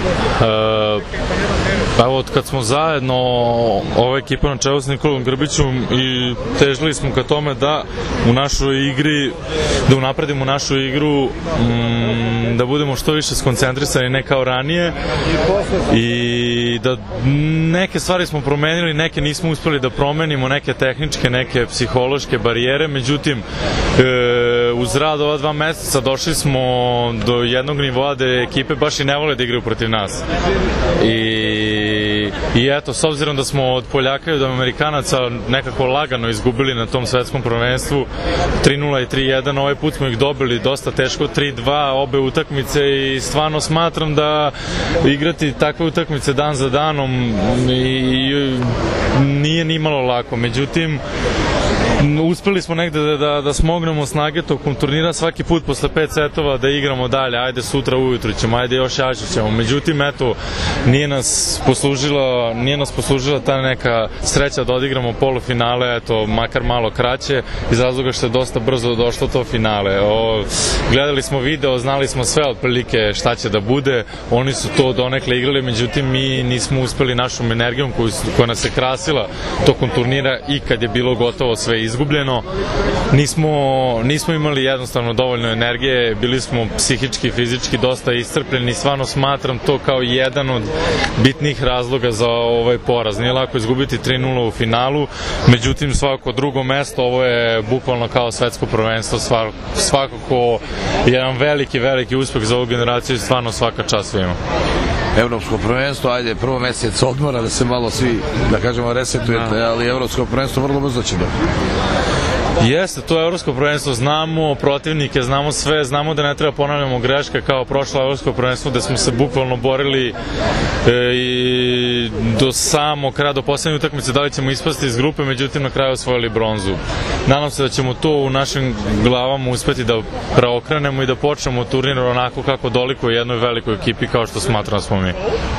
Evo, od kad smo zajedno, ova ekipa na čelu s Nikolom Grbićom, i težili smo ka tome da u našoj igri, da unapredimo našu igru, da budemo što više skoncentrisani, ne kao ranije, i da neke stvari smo promenili, neke nismo uspeli da promenimo, neke tehničke, neke psihološke barijere, međutim, uz rad ova 2 meseca došli smo do jednog nivoa da ekipe baš i ne vole da igraju protiv nas. I eto, s obzirom da smo od Poljaka i od Amerikanaca nekako lagano izgubili na tom svetskom prvenstvu 3-0 i 3-1, ovaj put smo ih dobili dosta teško 3-2 obe utakmice, i stvarno smatram da igrati takve utakmice dan za danom nije ni malo lako. Međutim, uspeli smo negde da smognemo snage tokom turnira, svaki put posle 5 setova da igramo dalje, ajde sutra ujutru ćemo, ajde još jače ćemo. Međutim, eto, nije nas poslužila ta neka sreća da odigramo polufinale, eto, makar malo kraće, iz razloga što je dosta brzo došlo to finale. Gledali smo video, znali smo sve otprilike šta će da bude, oni su to donekle igrali, međutim mi nismo uspeli našom energijom koja nas je krasila tokom turnira, i kad je bilo gotovo sve izgubljeno, nismo imali jednostavno dovoljno energije, bili smo psihički, fizički dosta iscrpljeni, i stvarno smatram to kao jedan od bitnih razloga za ovaj poraz. Nije lako izgubiti 3-0 u finalu, međutim svako drugo mesto, ovo je bukvalno kao svetsko prvenstvo, svakako jedan veliki uspeh za ovu generaciju, i stvarno svaka čast svima. Evropsko prvenstvo, ajde, prvo mesec odmora da se malo svi, da kažemo, resetujete, ali evropsko prvenstvo vrlo brzo će biti. Jeste, to je evropsko prvenstvo, znamo protivnike, znamo sve, znamo da ne treba ponavljamo greške kao prošlo evropsko prvenstvo, gde smo se bukvalno borili i do samog kraja, do poslednje utakmice, da li ćemo ispasti iz grupe, međutim na kraju osvojili bronzu. Nadam se da ćemo to u našim glavama uspeti da preokrenemo i da počnemo turnir onako kako dolikuje jednoj velikoj ekipi kao što smatram da smo mi.